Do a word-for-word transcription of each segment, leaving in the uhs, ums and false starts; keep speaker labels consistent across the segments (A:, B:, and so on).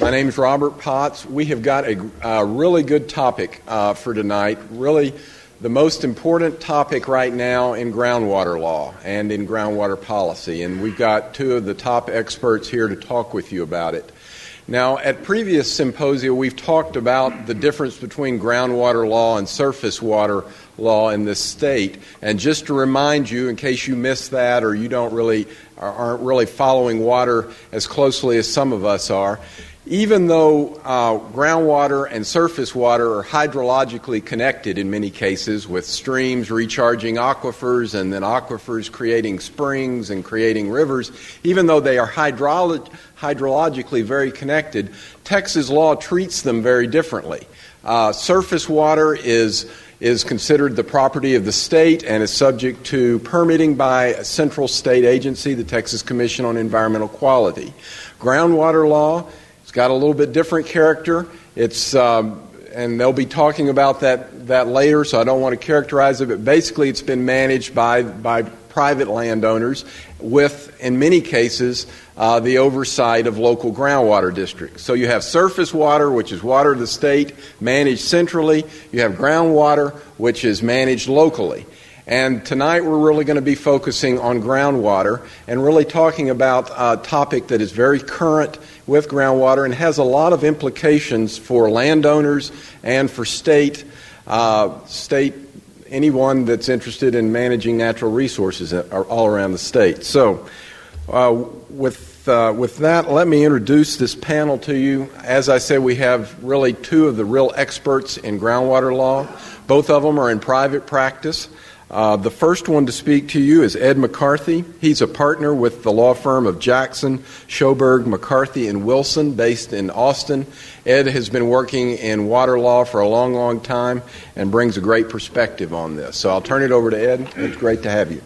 A: My name is Robert Potts. We have got a, a really good topic uh, for tonight, really the most important topic right now in groundwater law and in groundwater policy, and we've got two of the top experts here to talk with you about it. Now, at previous symposia, we've talked about the difference between groundwater law and surface water law in this state. And just to remind you, in case you missed that or you don't really aren't really following water as closely as some of us are, even though uh, groundwater and surface water are hydrologically connected in many cases, with streams recharging aquifers and then aquifers creating springs and creating rivers, even though they are hydrolo- hydrologically very connected, Texas law treats them very differently. Uh, surface water is is considered the property of the state and is subject to permitting by a central state agency, the Texas Commission on Environmental Quality. Groundwater law, it's got a little bit different character. It's um, and they'll be talking about that that later, so I don't want to characterize it. But basically, it's been managed by by private landowners, with, in many cases, uh, the oversight of local groundwater districts. So you have surface water, which is water of the state, managed centrally. You have groundwater, which is managed locally. And tonight we're really going to be focusing on groundwater and really talking about a topic that is very current with groundwater and has a lot of implications for landowners and for state, uh, state, anyone that's interested in managing natural resources all around the state. So uh, with uh, with that, let me introduce this panel to you. As I said, we have really two of the real experts in groundwater law. Both of them are in private practice. Uh, the first one to speak to you is Ed McCarthy. He's a partner with the law firm of Jackson, Schoberg, McCarthy, and Wilson, based in Austin. Ed has been working in water law for a long, long time and brings a great perspective on this. So I'll turn it over to Ed. It's great to have you.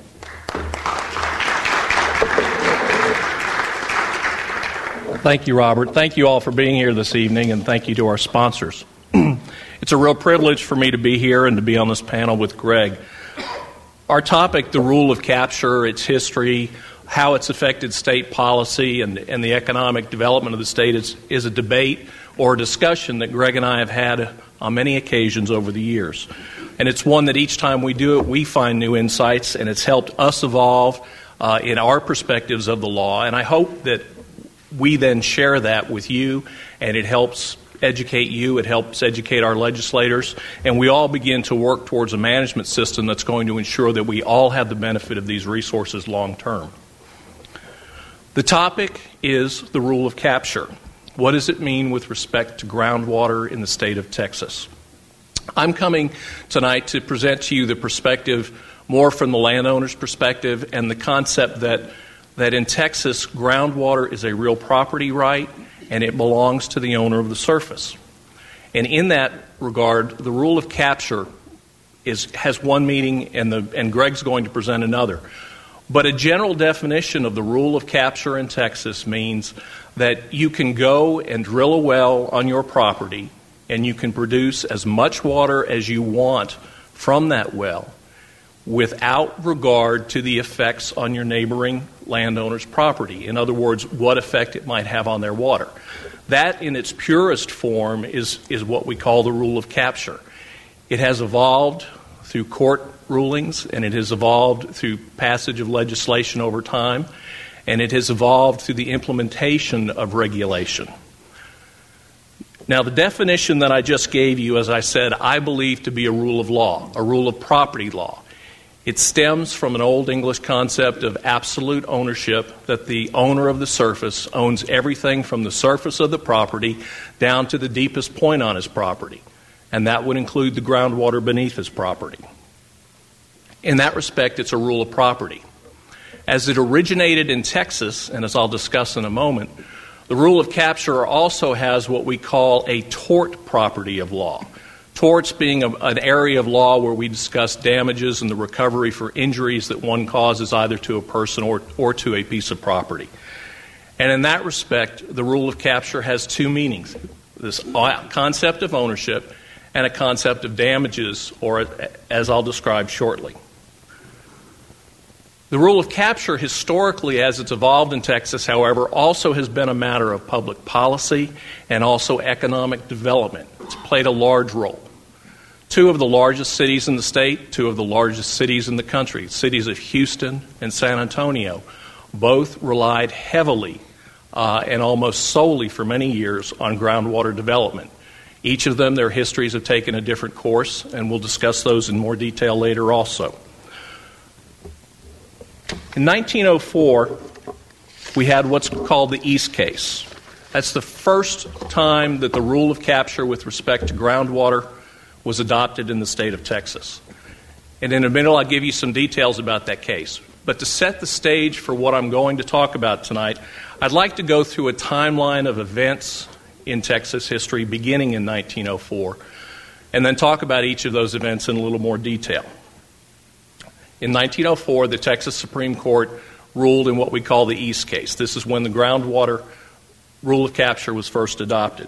B: Thank you, Robert. Thank you all for being here this evening, and thank you to our sponsors. It's a real privilege for me to be here and to be on this panel with Greg. Our topic, the rule of capture, its history, how it's affected state policy and, and the economic development of the state is, is a debate or a discussion that Greg and I have had on many occasions over the years. And it's one that each time we do it, we find new insights, and it's helped us evolve uh, in our perspectives of the law. And I hope that we then share that with you, and it helps educate you, it helps educate our legislators, and we all begin to work towards a management system that's going to ensure that we all have the benefit of these resources long term. The topic is the rule of capture. What does it mean with respect to groundwater in the state of Texas? I'm coming tonight to present to you the perspective more from the landowner's perspective and the concept that, that in Texas, groundwater is a real property right and it belongs to the owner of the surface. And in that regard, the rule of capture is has one meaning, and the and Greg's going to present another. But a general definition of the rule of capture in Texas means that you can go and drill a well on your property, and you can produce as much water as you want from that well without regard to the effects on your neighboring landowner's property. In other words, what effect it might have on their water. That, in its purest form, is, is what we call the rule of capture. It has evolved through court rulings, and it has evolved through passage of legislation over time, and it has evolved through the implementation of regulation. Now, the definition that I just gave you, as I said, I believe to be a rule of law, a rule of property law. It stems from an old English concept of absolute ownership, that the owner of the surface owns everything from the surface of the property down to the deepest point on his property, and that would include the groundwater beneath his property. In that respect, it's a rule of property. As it originated in Texas, and as I'll discuss in a moment, the rule of capture also has what we call a tort property of law. Torts being a, an area of law where we discuss damages and the recovery for injuries that one causes either to a person or, or to a piece of property. And in that respect, the rule of capture has two meanings, this concept of ownership and a concept of damages, or as I'll describe shortly. The rule of capture, historically, as it's evolved in Texas, however, also has been a matter of public policy and also economic development. It's played a large role. Two of the largest cities in the state, two of the largest cities in the country, cities of Houston and San Antonio, both relied heavily uh, and almost solely for many years on groundwater development. Each of them, their histories have taken a different course, and we'll discuss those in more detail later also. In nineteen oh four, we had what's called the East Case. That's the first time that the rule of capture with respect to groundwater was adopted in the state of Texas. And in a minute, I'll give you some details about that case. But to set the stage for what I'm going to talk about tonight, I'd like to go through a timeline of events in Texas history beginning in nineteen oh four, and then talk about each of those events in a little more detail. In nineteen oh four, the Texas Supreme Court ruled in what we call the East Case. This is when the groundwater rule of capture was first adopted.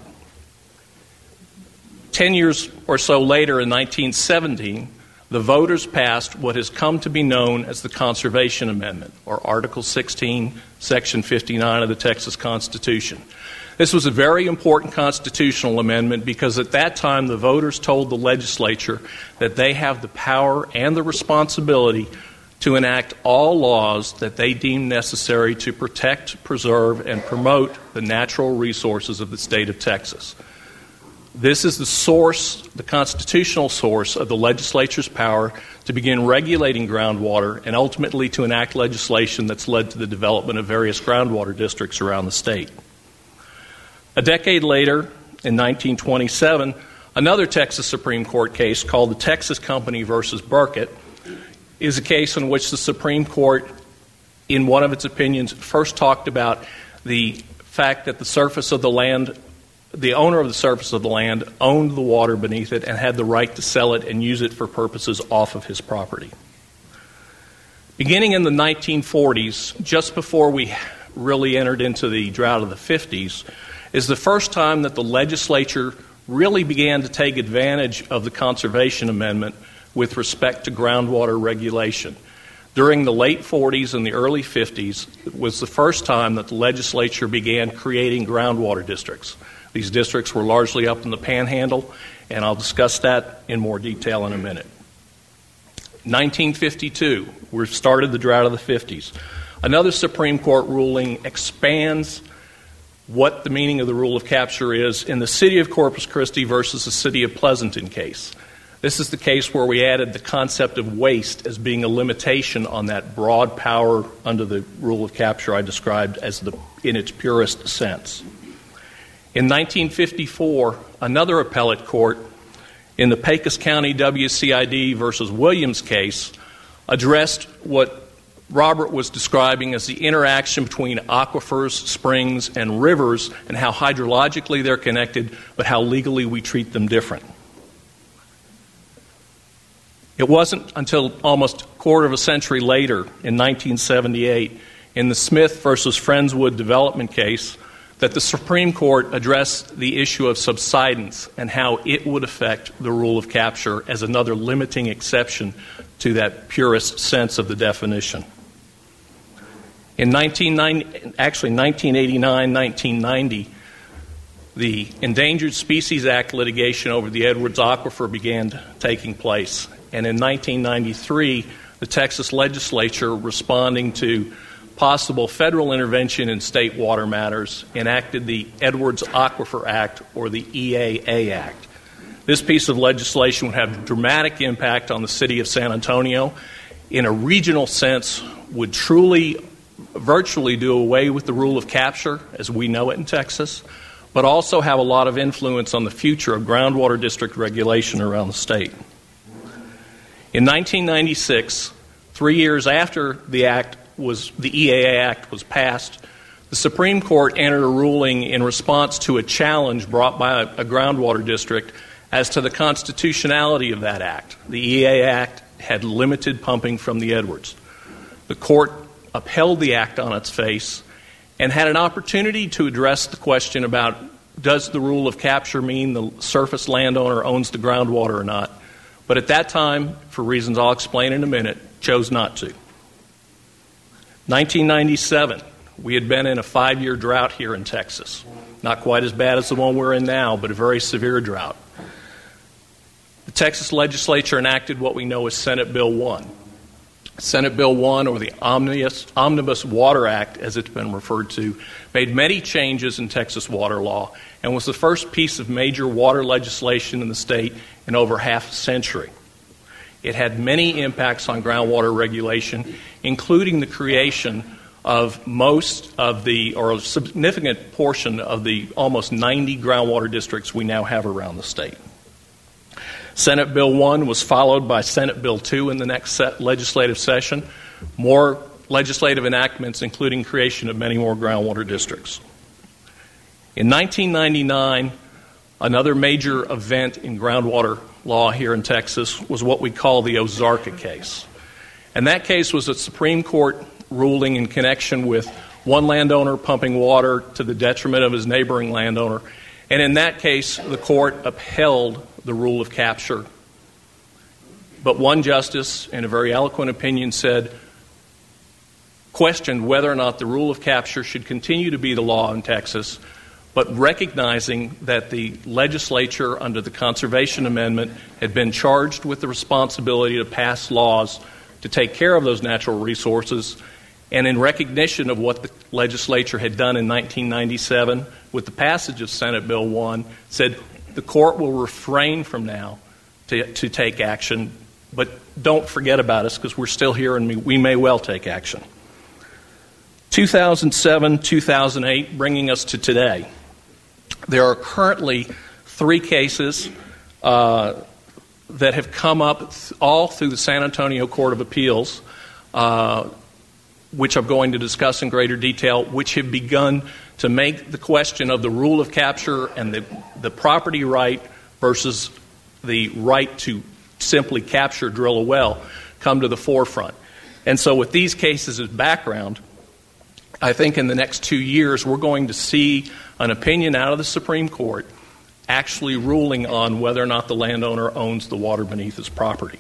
B: Ten years or so later, in nineteen seventeen, the voters passed what has come to be known as the Conservation Amendment, or Article sixteen, Section fifty-nine of the Texas Constitution. This was a very important constitutional amendment because at that time the voters told the legislature that they have the power and the responsibility to enact all laws that they deem necessary to protect, preserve, and promote the natural resources of the state of Texas. This is the source, the constitutional source of the legislature's power to begin regulating groundwater and ultimately to enact legislation that's led to the development of various groundwater districts around the state. A decade later, in nineteen twenty-seven, another Texas Supreme Court case called the Texas Company versus Burkett is a case in which the Supreme Court, in one of its opinions, first talked about the fact that the surface of the land, the owner of the surface of the land owned the water beneath it and had the right to sell it and use it for purposes off of his property. Beginning in the nineteen forties, just before we really entered into the drought of the fifties, is the first time that the legislature really began to take advantage of the Conservation Amendment with respect to groundwater regulation. During the late forties and the early fifties, it was the first time that the legislature began creating groundwater districts. These districts were largely up in the Panhandle, and I'll discuss that in more detail in a minute. nineteen fifty-two, we've started the drought of the fifties. Another Supreme Court ruling expands what the meaning of the rule of capture is in the city of Corpus Christi versus the city of Pleasanton case. This is the case where we added the concept of waste as being a limitation on that broad power under the rule of capture I described as the in its purest sense. In nineteen fifty-four, another appellate court in the Pecos County W C I D versus Williams case addressed what Robert was describing as the interaction between aquifers, springs, and rivers and how hydrologically they're connected, but how legally we treat them different. It wasn't until almost a quarter of a century later, in nineteen seventy-eight, in the Smith versus Friendswood development case, that the Supreme Court addressed the issue of subsidence and how it would affect the rule of capture as another limiting exception to that purest sense of the definition. In nineteen ninety, actually nineteen eighty-nine, nineteen ninety, the Endangered Species Act litigation over the Edwards Aquifer began taking place. And in nineteen ninety-three, the Texas legislature, responding to possible federal intervention in state water matters, enacted the Edwards Aquifer Act, or the E A A Act. This piece of legislation would have a dramatic impact on the city of San Antonio. In a regional sense, would truly, virtually do away with the rule of capture as we know it in Texas, but also have a lot of influence on the future of groundwater district regulation around the state. In nineteen ninety-six, three years after the act was the E A A Act was passed, the Supreme Court entered a ruling in response to a challenge brought by a, a groundwater district as to the constitutionality of that act. The E A A Act had limited pumping from the Edwards. The court upheld the act on its face and had an opportunity to address the question about, does the rule of capture mean the surface landowner owns the groundwater or not? But at that time, for reasons I'll explain in a minute, chose not to. nineteen ninety-seven, we had been in a five-year drought here in Texas. Not quite as bad as the one we're in now, but a very severe drought. The Texas legislature enacted what we know as Senate Bill one. Senate Bill one, or the Omnibus, Omnibus Water Act, as it's been referred to, made many changes in Texas water law and was the first piece of major water legislation in the state in over half a century. It had many impacts on groundwater regulation, including the creation of most of the, or a significant portion of the almost ninety groundwater districts we now have around the state. Senate Bill one was followed by Senate Bill two in the next set legislative session. More legislative enactments, including creation of many more groundwater districts. In nineteen ninety-nine, another major event in groundwater law here in Texas was what we call the Ozarka case. And that case was a Supreme Court ruling in connection with one landowner pumping water to the detriment of his neighboring landowner. And in that case, the court upheld the rule of capture. But one justice, in a very eloquent opinion, said, questioned whether or not the rule of capture should continue to be the law in Texas, but recognizing that the legislature under the Conservation Amendment had been charged with the responsibility to pass laws to take care of those natural resources, and in recognition of what the legislature had done in nineteen ninety-seven with the passage of Senate Bill one, said the court will refrain from now to, to take action, but don't forget about us because we're still here and we may well take action. two thousand seven, two thousand eight, bringing us to today. There are currently three cases uh, that have come up th- all through the San Antonio Court of Appeals, uh, which I'm going to discuss in greater detail, which have begun to make the question of the rule of capture and the, the property right versus the right to simply capture, drill a well, come to the forefront. And so with these cases as background, I think in the next two years we're going to see an opinion out of the Supreme Court actually ruling on whether or not the landowner owns the water beneath his property.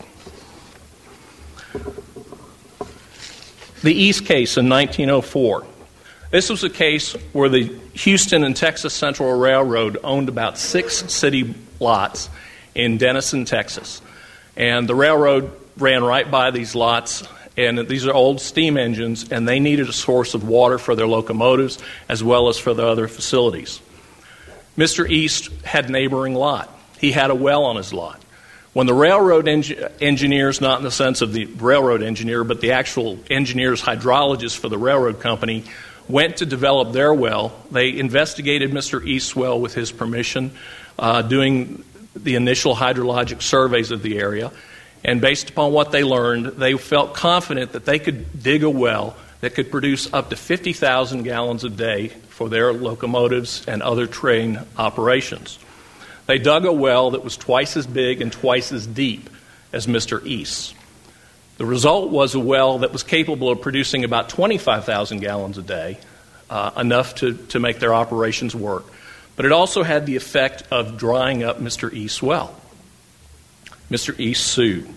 B: The East case in nineteen oh four. This was a case where the Houston and Texas Central Railroad owned about six city lots in Denison, Texas. And the railroad ran right by these lots, and these are old steam engines, and they needed a source of water for their locomotives as well as for the other facilities. Mister East had a neighboring lot. He had a well on his lot. When the railroad eng- engineers, not in the sense of the railroad engineer, but the actual engineers, hydrologists for the railroad company, went to develop their well, they investigated Mister East's well with his permission, uh, doing the initial hydrologic surveys of the area. And based upon what they learned, they felt confident that they could dig a well that could produce up to fifty thousand gallons a day for their locomotives and other train operations. They dug a well that was twice as big and twice as deep as Mister East's. The result was a well that was capable of producing about twenty-five thousand gallons a day, uh, enough to, to make their operations work. But it also had the effect of drying up Mister East's well. Mister East sued.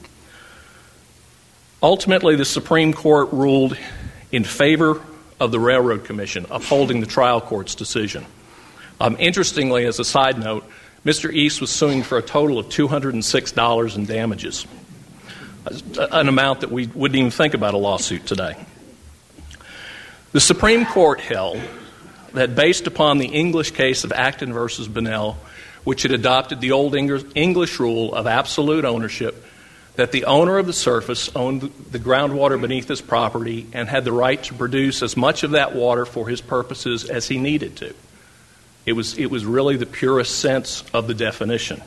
B: Ultimately, the Supreme Court ruled in favor of the Railroad Commission, upholding the trial court's decision. Um, interestingly, as a side note, Mister East was suing for a total of two hundred six dollars in damages, an amount that we wouldn't even think about a lawsuit today. The Supreme Court held that based upon the English case of Acton versus Bunnell, which had adopted the old English rule of absolute ownership, that the owner of the surface owned the groundwater beneath his property and had the right to produce as much of that water for his purposes as he needed to. It was, it was really the purest sense of the definition.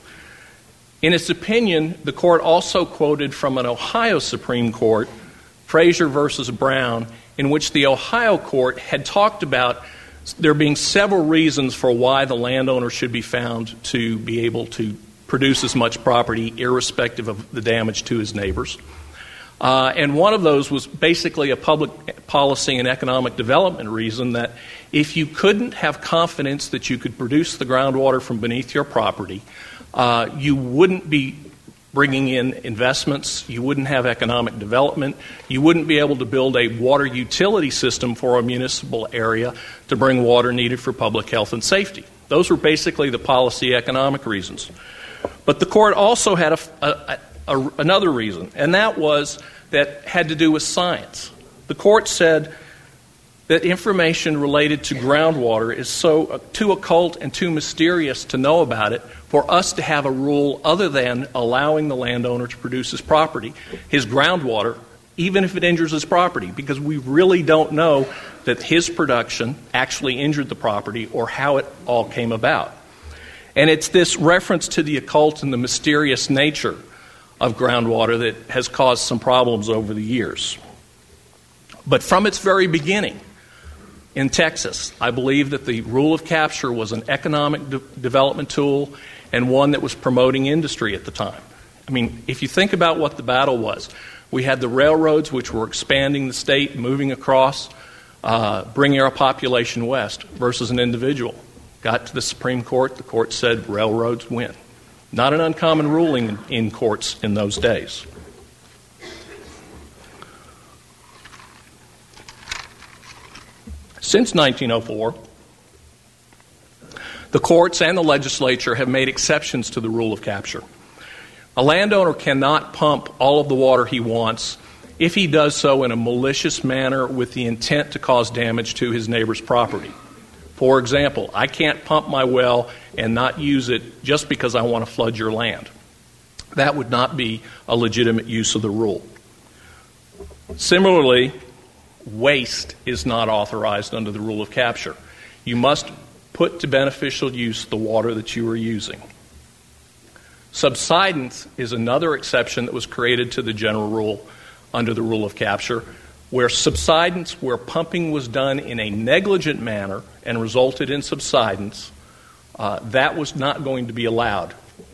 B: In its opinion, the court also quoted from an Ohio Supreme Court, Frazier versus Brown, in which the Ohio court had talked about there being several reasons for why the landowner should be found to be able to produce as much property irrespective of the damage to his neighbors. Uh, and one of those was basically a public policy and economic development reason that if you couldn't have confidence that you could produce the groundwater from beneath your property, uh, you wouldn't be bringing in investments. You wouldn't have economic development. You wouldn't be able to build a water utility system for a municipal area to bring water needed for public health and safety. Those were basically the policy economic reasons. But the court also had a, a, a, another reason, and that was that had to do with science. The court said that information related to groundwater is so uh, too occult and too mysterious to know about it for us to have a rule other than allowing the landowner to produce his property, his groundwater, even if it injures his property, because we really don't know that his production actually injured the property or how it all came about. And it's this reference to the occult and the mysterious nature of groundwater that has caused some problems over the years. But from its very beginning, in Texas, I believe that the rule of capture was an economic de- development tool and one that was promoting industry at the time. I mean, if you think about what the battle was, we had the railroads which were expanding the state, moving across, uh, bringing our population west versus an individual. Got to the Supreme Court, the court said railroads win. Not an uncommon ruling in, in courts in those days. Since nineteen oh four, the courts and the legislature have made exceptions to the rule of capture. A landowner cannot pump all of the water he wants if he does so in a malicious manner with the intent to cause damage to his neighbor's property. For example, I can't pump my well and not use it just because I want to flood your land. That would not be a legitimate use of the rule. Similarly, waste is not authorized under the rule of capture. You must put to beneficial use the water that you are using. Subsidence is another exception that was created to the general rule under the rule of capture, where subsidence, where pumping was done in a negligent manner and resulted in subsidence, uh, that was not going to be allowed.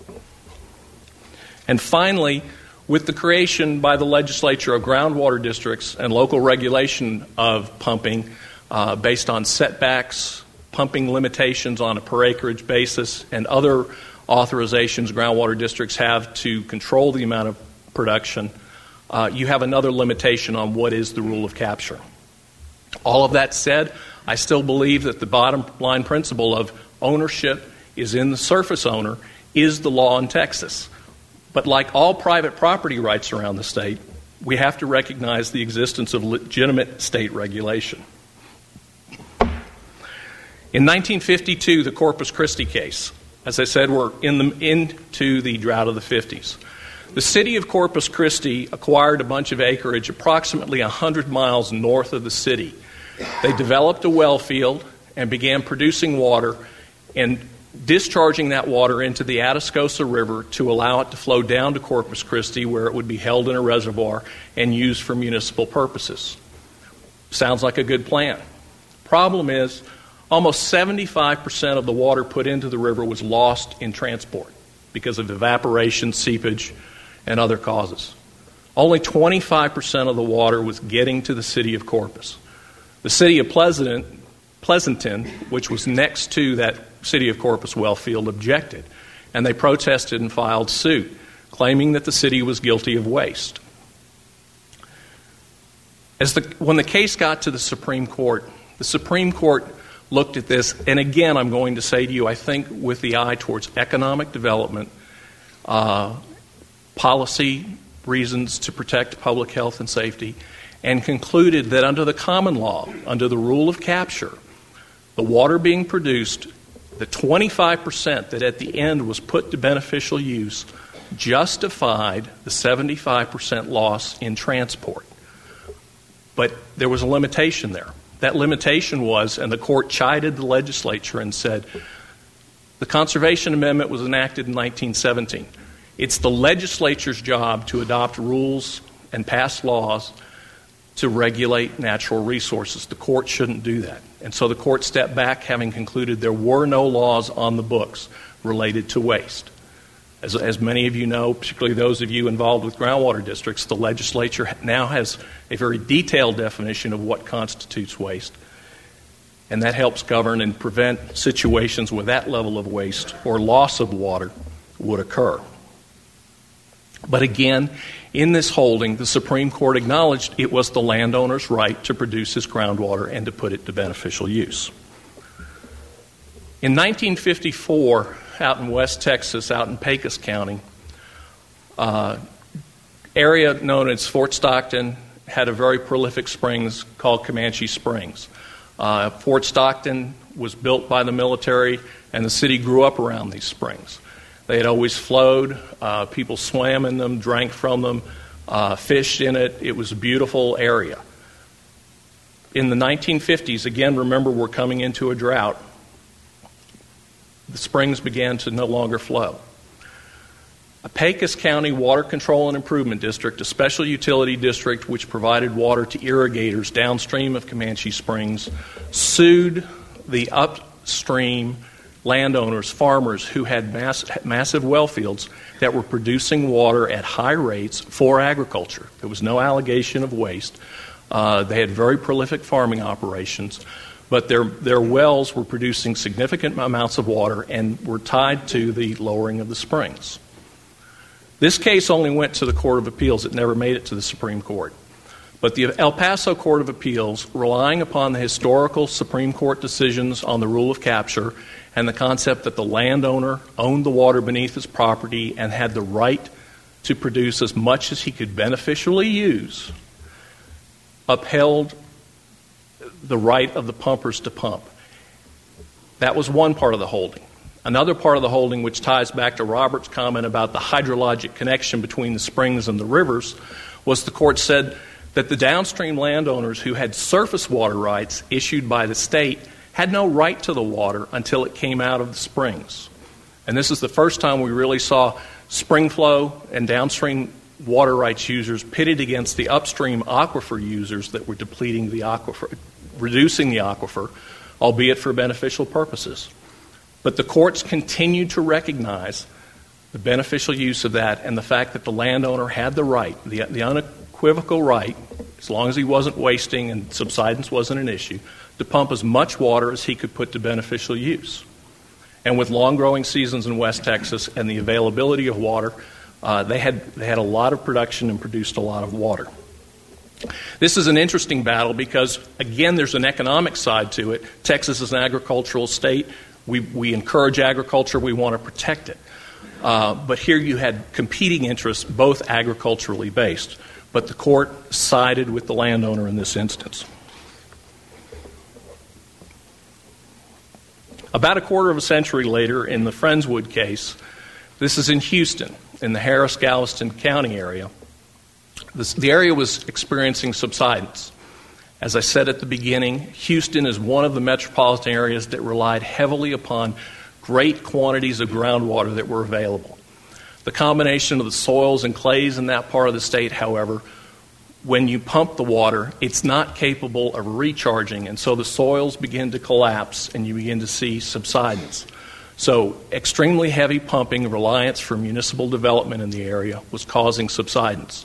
B: And finally, with the creation by the legislature of groundwater districts and local regulation of pumping uh, based on setbacks, pumping limitations on a per acreage basis, and other authorizations groundwater districts have to control the amount of production, uh, you have another limitation on what is the rule of capture. All of that said, I still believe that the bottom line principle of ownership is in the surface owner is the law in Texas. But like all private property rights around the state, we have to recognize the existence of legitimate state regulation. In nineteen fifty-two, the Corpus Christi case, as I said, we're in the, into the drought of the fifties. The city of Corpus Christi acquired a bunch of acreage approximately one hundred miles north of the city. They developed a well field and began producing water and discharging that water into the Atascosa River to allow it to flow down to Corpus Christi, where it would be held in a reservoir and used for municipal purposes. Sounds like a good plan. Problem is, almost seventy-five percent of the water put into the river was lost in transport because of evaporation, seepage, and other causes. Only twenty-five percent of the water was getting to the city of Corpus. The city of Pleasant, Pleasanton, which was next to that city of Corpus well field, objected, and they protested and filed suit, claiming that the city was guilty of waste. As the, when the case got to the Supreme Court, the Supreme Court looked at this, and again, I'm going to say to you, I think with the eye towards economic development, uh, policy reasons to protect public health and safety, and concluded that under the common law, under the rule of capture, the water being produced, the twenty-five percent that at the end was put to beneficial use, justified the seventy-five percent loss in transport. But there was a limitation there. That limitation was, and the court chided the legislature and said, the Conservation Amendment was enacted in nineteen seventeen. It's the legislature's job to adopt rules and pass laws to regulate natural resources. The court shouldn't do that. And so the court stepped back, having concluded there were no laws on the books related to waste. As, as many of you know, particularly those of you involved with groundwater districts, the legislature now has a very detailed definition of what constitutes waste. And that helps govern and prevent situations where that level of waste or loss of water would occur. But again, in this holding, the Supreme Court acknowledged it was the landowner's right to produce his groundwater and to put it to beneficial use. In nineteen fifty-four, out in West Texas, out in Pecos County, uh, area known as Fort Stockton had a very prolific springs called Comanche Springs. Uh, Fort Stockton was built by the military, and the city grew up around these springs. They had always flowed. Uh, people swam in them, drank from them, uh, fished in it. It was a beautiful area. In the nineteen fifties, again, remember, we're coming into a drought. The springs began to no longer flow. A Pecos County Water Control and Improvement District, a special utility district which provided water to irrigators downstream of Comanche Springs, sued the upstream landowners, farmers who had mass, massive well fields that were producing water at high rates for agriculture. There was no allegation of waste. Uh, they had very prolific farming operations, but their, their wells were producing significant amounts of water and were tied to the lowering of the springs. This case only went to the Court of Appeals. It never made it to the Supreme Court. But the El Paso Court of Appeals, relying upon the historical Supreme Court decisions on the rule of capture and the concept that the landowner owned the water beneath his property and had the right to produce as much as he could beneficially use, upheld the right of the pumpers to pump. That was one part of the holding. Another part of the holding, which ties back to Robert's comment about the hydrologic connection between the springs and the rivers, was the court said that the downstream landowners who had surface water rights issued by the state had no right to the water until it came out of the springs. And this is the first time we really saw spring flow and downstream water rights users pitted against the upstream aquifer users that were depleting the aquifer, reducing the aquifer, albeit for beneficial purposes. But the courts continued to recognize the beneficial use of that and the fact that the landowner had the right, the, the unequivocal right, as long as he wasn't wasting and subsidence wasn't an issue, to pump as much water as he could put to beneficial use. And with long growing seasons in West Texas and the availability of water, uh, they had they had a lot of production and produced a lot of water. This is an interesting battle because, again, there's an economic side to it. Texas is an agricultural state. We, we encourage agriculture. We want to protect it. Uh, but here you had competing interests, both agriculturally based. But the court sided with the landowner in this instance. About a quarter of a century later, in the Friendswood case, this is in Houston, in the Harris-Galveston County area. This, the area was experiencing subsidence. As I said at the beginning, Houston is one of the metropolitan areas that relied heavily upon great quantities of groundwater that were available. The combination of the soils and clays in that part of the state, however, when you pump the water, it's not capable of recharging, and so the soils begin to collapse and you begin to see subsidence. So extremely heavy pumping, reliance for municipal development in the area was causing subsidence.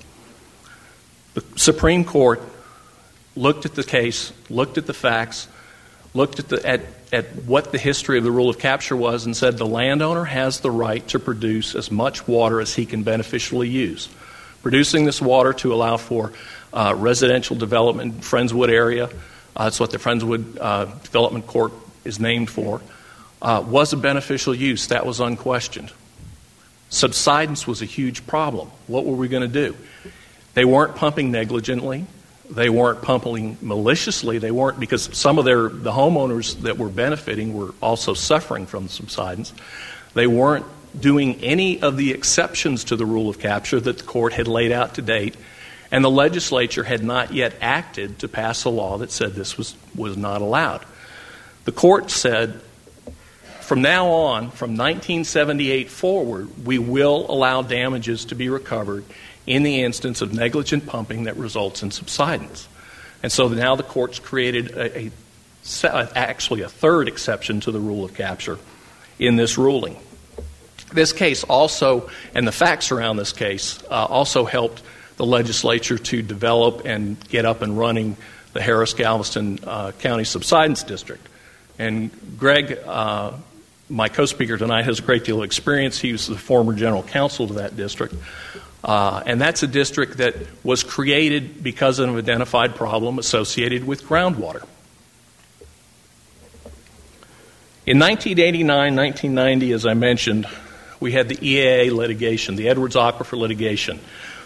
B: The Supreme Court looked at the case, looked at the facts, looked at, the, at, at what the history of the rule of capture was and said the landowner has the right to produce as much water as he can beneficially use. Producing this water to allow for uh, residential development in Friendswood area, uh, that's what the Friendswood uh, Development Court is named for, uh, was a beneficial use. That was unquestioned. Subsidence was a huge problem. What were we going to do? They weren't pumping negligently. They weren't pumping maliciously. They weren't, because some of their the homeowners that were benefiting were also suffering from the subsidence. They weren't doing any of the exceptions to the rule of capture that the court had laid out to date, and the legislature had not yet acted to pass a law that said this was, was not allowed. The court said, from now on, from nineteen seventy-eight forward, we will allow damages to be recovered in the instance of negligent pumping that results in subsidence. And so now the court's created a, a, actually a third exception to the rule of capture in this ruling. This case also, and the facts around this case, uh, also helped the legislature to develop and get up and running the Harris-Galveston uh, County Subsidence District. And Greg, uh, my co-speaker tonight, has a great deal of experience. He was the former general counsel to that district. Uh, and that's a district that was created because of an identified problem associated with groundwater. In nineteen eighty-nine, nineteen ninety, as I mentioned, we had the E A A litigation, the Edwards Aquifer litigation.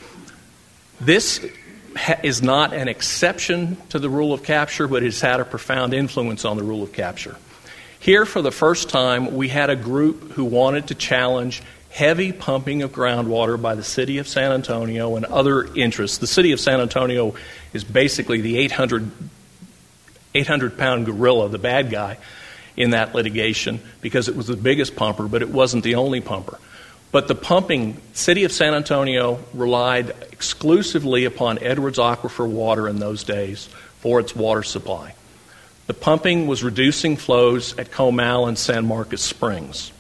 B: This ha- is not an exception to the rule of capture, but it's had a profound influence on the rule of capture. Here, for the first time, we had a group who wanted to challenge heavy pumping of groundwater by the city of San Antonio and other interests. The city of San Antonio is basically the eight hundred, eight hundred pound gorilla, the bad guy, in that litigation because it was the biggest pumper, but it wasn't the only pumper. But the pumping, city of San Antonio relied exclusively upon Edwards Aquifer water in those days for its water supply. The pumping was reducing flows at Comal and San Marcos Springs.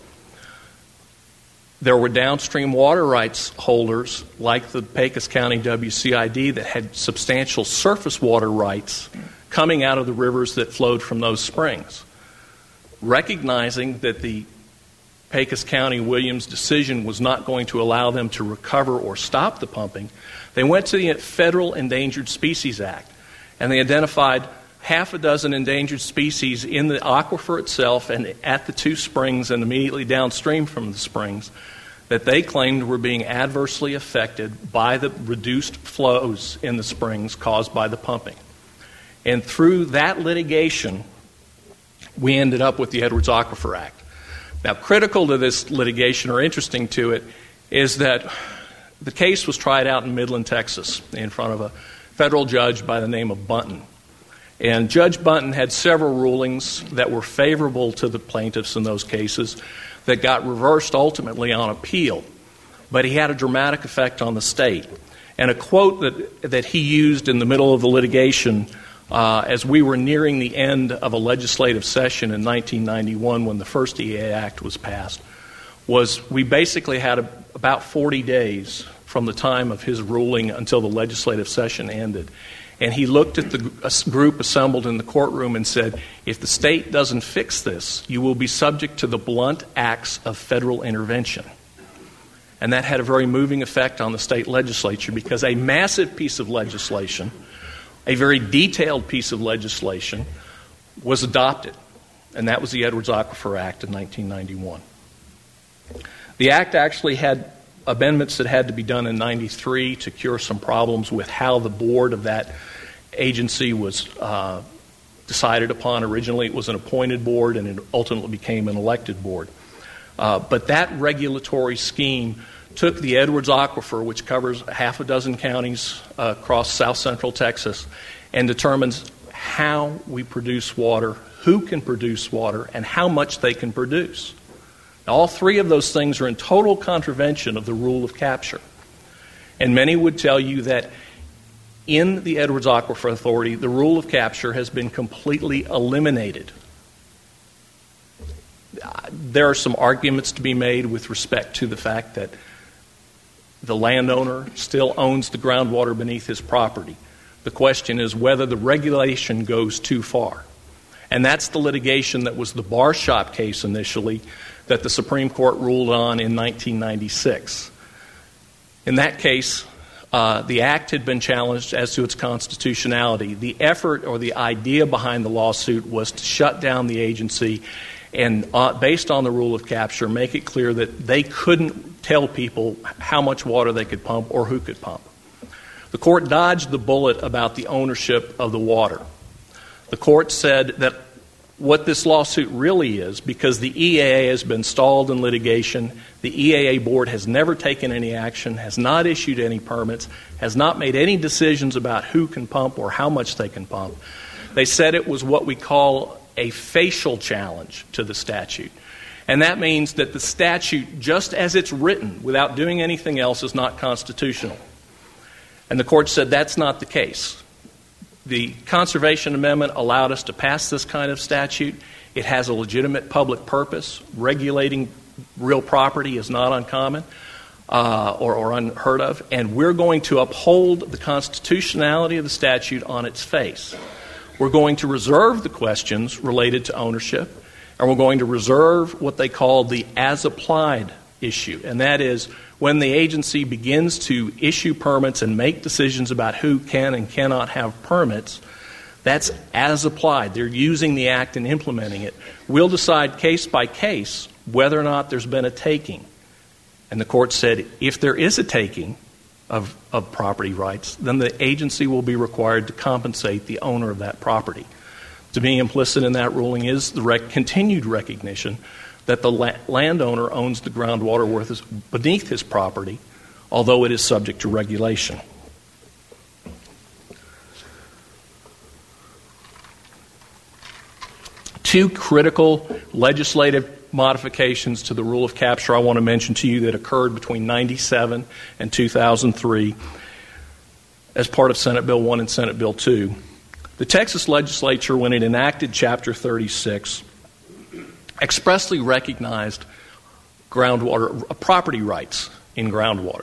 B: There were downstream water rights holders like the Pecos County W C I D that had substantial surface water rights coming out of the rivers that flowed from those springs. Recognizing that the Pecos County Williams decision was not going to allow them to recover or stop the pumping, they went to the Federal Endangered Species Act, and they identified half a dozen endangered species in the aquifer itself and at the two springs and immediately downstream from the springs that they claimed were being adversely affected by the reduced flows in the springs caused by the pumping. And through that litigation, we ended up with the Edwards Aquifer Act. Now, critical to this litigation, or interesting to it, is that the case was tried out in Midland, Texas, in front of a federal judge by the name of Bunton. And Judge Bunton had several rulings that were favorable to the plaintiffs in those cases that got reversed ultimately on appeal. But he had a dramatic effect on the state. And a quote that, that he used in the middle of the litigation Uh, as we were nearing the end of a legislative session in nineteen ninety-one when the first E A A Act was passed, was we basically had a, about forty days from the time of his ruling until the legislative session ended. And he looked at the group assembled in the courtroom and said, if the state doesn't fix this, you will be subject to the blunt acts of federal intervention. And that had a very moving effect on the state legislature because a massive piece of legislation, a very detailed piece of legislation, was adopted, and that was the Edwards Aquifer Act of nineteen ninety-one. The Act actually had amendments that had to be done in ninety-three to cure some problems with how the board of that agency was uh, decided upon. Originally it was an appointed board, and it ultimately became an elected board. Uh, but that regulatory scheme took the Edwards Aquifer, which covers half a dozen counties uh, across south central Texas, and determines how we produce water, who can produce water, and how much they can produce. Now, all three of those things are in total contravention of the rule of capture. And many would tell you that in the Edwards Aquifer Authority, the rule of capture has been completely eliminated. There are some arguments to be made with respect to the fact that the landowner still owns the groundwater beneath his property. The question is whether the regulation goes too far. And that's the litigation that was the Bar Shop case initially that the Supreme Court ruled on in nineteen ninety-six. In that case, uh, the act had been challenged as to its constitutionality. The effort or the idea behind the lawsuit was to shut down the agency and uh, based on the rule of capture, make it clear that they couldn't tell people how much water they could pump or who could pump. The court dodged the bullet about the ownership of the water. The court said that what this lawsuit really is, because the E A A has been stalled in litigation, the E A A board has never taken any action, has not issued any permits, has not made any decisions about who can pump or how much they can pump. They said it was what we call a facial challenge to the statute. And that means that the statute, just as it's written, without doing anything else, is not constitutional. And the court said that's not the case. The Conservation Amendment allowed us to pass this kind of statute. It has a legitimate public purpose. Regulating real property is not uncommon uh, or, or unheard of. And we're going to uphold the constitutionality of the statute on its face. We're going to reserve the questions related to ownership, and we're going to reserve what they call the as-applied issue, and that is when the agency begins to issue permits and make decisions about who can and cannot have permits, that's as applied. They're using the Act and implementing it. We'll decide case by case whether or not there's been a taking. And the court said if there is a taking of, of property rights, then the agency will be required to compensate the owner of that property. To me, implicit in that ruling is the rec- continued recognition that the la- landowner owns the groundwater worth beneath his property, although it is subject to regulation. Two critical legislative modifications to the rule of capture I want to mention to you that occurred between ninety-seven and two thousand three as part of Senate Bill one and Senate Bill two. The Texas legislature, when it enacted Chapter thirty-six, expressly recognized groundwater uh, property rights in groundwater.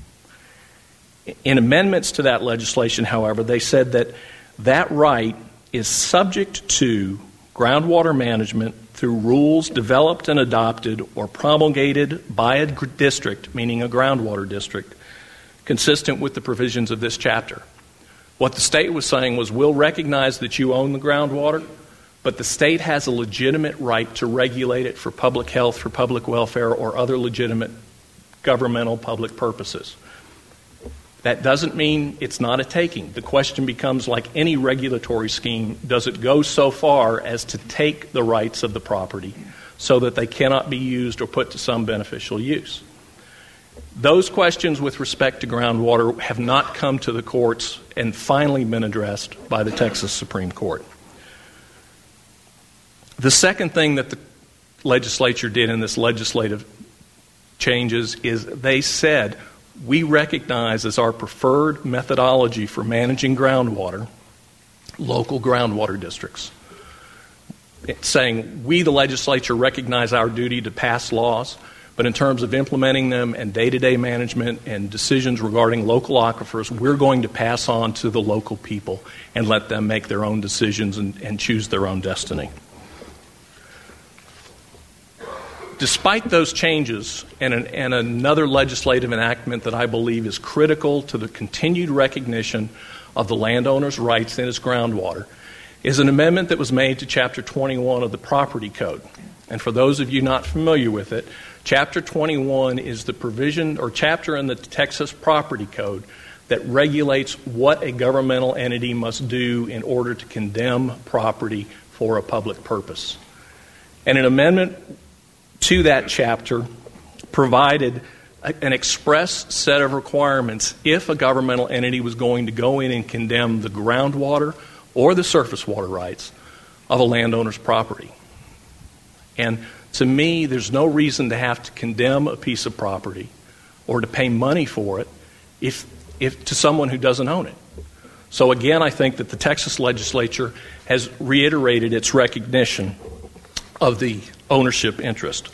B: In amendments to that legislation, however, they said that that right is subject to groundwater management through rules developed and adopted or promulgated by a district, meaning a groundwater district, consistent with the provisions of this chapter. What the state was saying was, we'll recognize that you own the groundwater, but the state has a legitimate right to regulate it for public health, for public welfare, or other legitimate governmental public purposes. That doesn't mean it's not a taking. The question becomes, like any regulatory scheme, does it go so far as to take the rights of the property so that they cannot be used or put to some beneficial use? Those questions with respect to groundwater have not come to the courts and finally been addressed by the Texas Supreme Court. The second thing that the legislature did in this legislative changes is they said, we recognize as our preferred methodology for managing groundwater local groundwater districts. It's saying we, the legislature, recognize our duty to pass laws, but in terms of implementing them and day-to-day management and decisions regarding local aquifers, we're going to pass on to the local people and let them make their own decisions and, and choose their own destiny. Despite those changes and, an, and another legislative enactment that I believe is critical to the continued recognition of the landowner's rights in its groundwater is an amendment that was made to Chapter twenty-one of the Property Code. And for those of you not familiar with it, Chapter twenty-one is the provision or chapter in the Texas Property Code that regulates what a governmental entity must do in order to condemn property for a public purpose. And an amendment to that chapter provided a, an express set of requirements if a governmental entity was going to go in and condemn the groundwater or the surface water rights of a landowner's property. And to me, there's no reason to have to condemn a piece of property or to pay money for it if, if to someone who doesn't own it. So again, I think that the Texas legislature has reiterated its recognition of the ownership interest.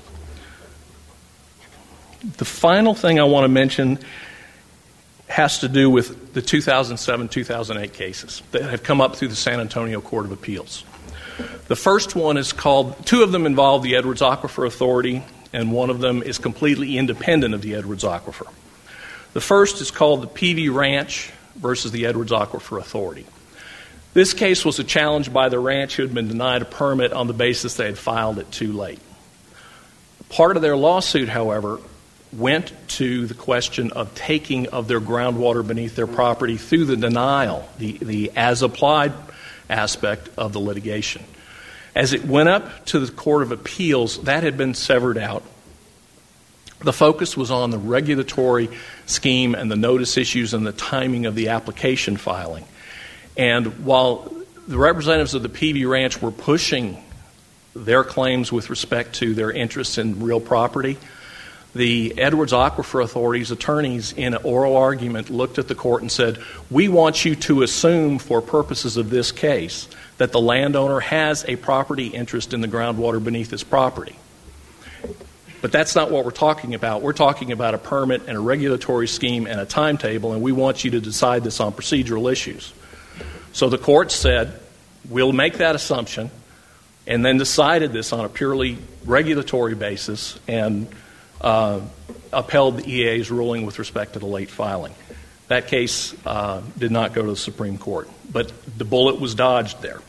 B: The final thing I want to mention has to do with the two thousand seven two thousand eight cases that have come up through the San Antonio Court of Appeals. The first one is called, two of them involve the Edwards Aquifer Authority, and one of them is completely independent of the Edwards Aquifer. The first is called the P V Ranch versus the Edwards Aquifer Authority. This case was a challenge by the ranch who had been denied a permit on the basis they had filed it too late. Part of their lawsuit, however, went to the question of taking of their groundwater beneath their property through the denial, the, the as-applied aspect of the litigation. As it went up to the Court of Appeals, that had been severed out. The focus was on the regulatory scheme and the notice issues and the timing of the application filing. And while the representatives of the P V Ranch were pushing their claims with respect to their interests in real property, the Edwards Aquifer Authority's attorneys in an oral argument looked at the court and said, we want you to assume for purposes of this case that the landowner has a property interest in the groundwater beneath his property. But that's not what we're talking about. We're talking about a permit and a regulatory scheme and a timetable, and we want you to decide this on procedural issues. So the court said, we'll make that assumption, and then decided this on a purely regulatory basis and uh, upheld the E A A's ruling with respect to the late filing. That case uh, did not go to the Supreme Court, but the bullet was dodged there.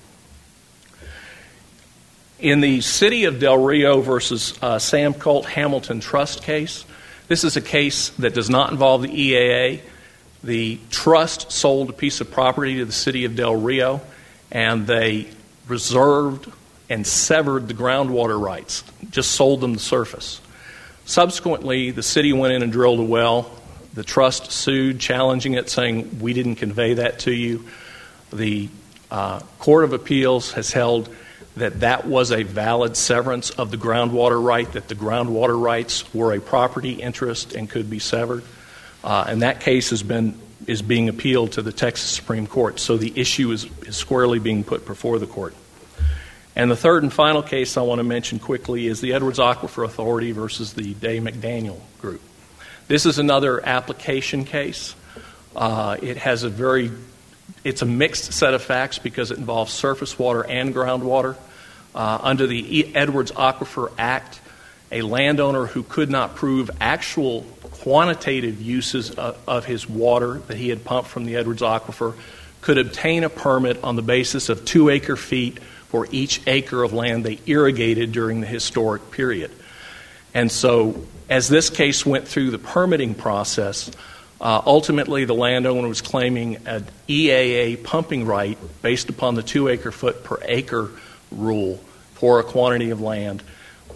B: In the City of Del Rio versus uh, Sam Colt Hamilton Trust case, this is a case that does not involve the E A A. The trust sold a piece of property to the City of Del Rio, and they reserved and severed the groundwater rights, just sold them the surface. Subsequently, the city went in and drilled a well. The trust sued, challenging it, saying, we didn't convey that to you. The uh, Court of Appeals has held that that was a valid severance of the groundwater right, that the groundwater rights were a property interest and could be severed. Uh, and that case has been is being appealed to the Texas Supreme Court. So the issue is, is squarely being put before the court. And the third and final case I want to mention quickly is the Edwards Aquifer Authority versus the Day McDaniel Group. This is another application case. Uh, it has a very, it's a mixed set of facts because it involves surface water and groundwater. Uh, under the e- Edwards Aquifer Act, a landowner who could not prove actual quantitative uses of, of his water that he had pumped from the Edwards Aquifer could obtain a permit on the basis of two acre feet for each acre of land they irrigated during the historic period. And so as this case went through the permitting process, uh, ultimately the landowner was claiming an E A A pumping right based upon the two acre foot per acre rule for a quantity of land.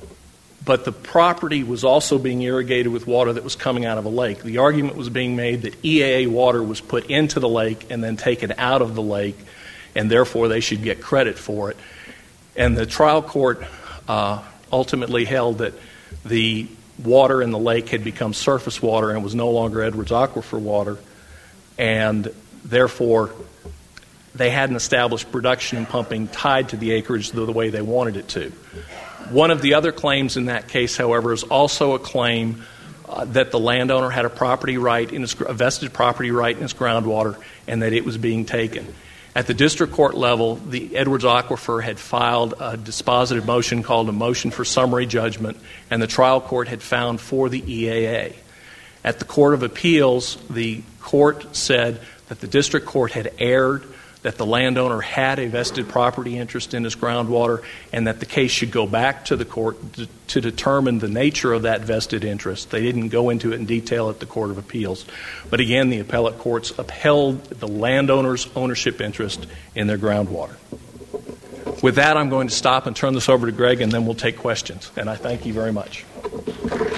B: But the property was also being irrigated with water that was coming out of a lake. The argument was being made that E A A water was put into the lake and then taken out of the lake, and therefore they should get credit for it. And the trial court uh, ultimately held that the water in the lake had become surface water and was no longer Edwards Aquifer water, and therefore they hadn't established production and pumping tied to the acreage the, the way they wanted it to. One of the other claims in that case, however, is also a claim uh, that the landowner had a property right, in his, a vested property right in his groundwater, and that it was being taken. At the district court level, the Edwards Aquifer had filed a dispositive motion called a motion for summary judgment, and the trial court had found for the E A A. At the Court of Appeals, the court said that the district court had erred, that the landowner had a vested property interest in his groundwater, and that the case should go back to the court to, to determine the nature of that vested interest. They didn't go into it in detail at the Court of Appeals. But again, the appellate courts upheld the landowner's ownership interest in their groundwater. With that, I'm going to stop and turn this over to Greg, and then we'll take questions. And I thank you very much.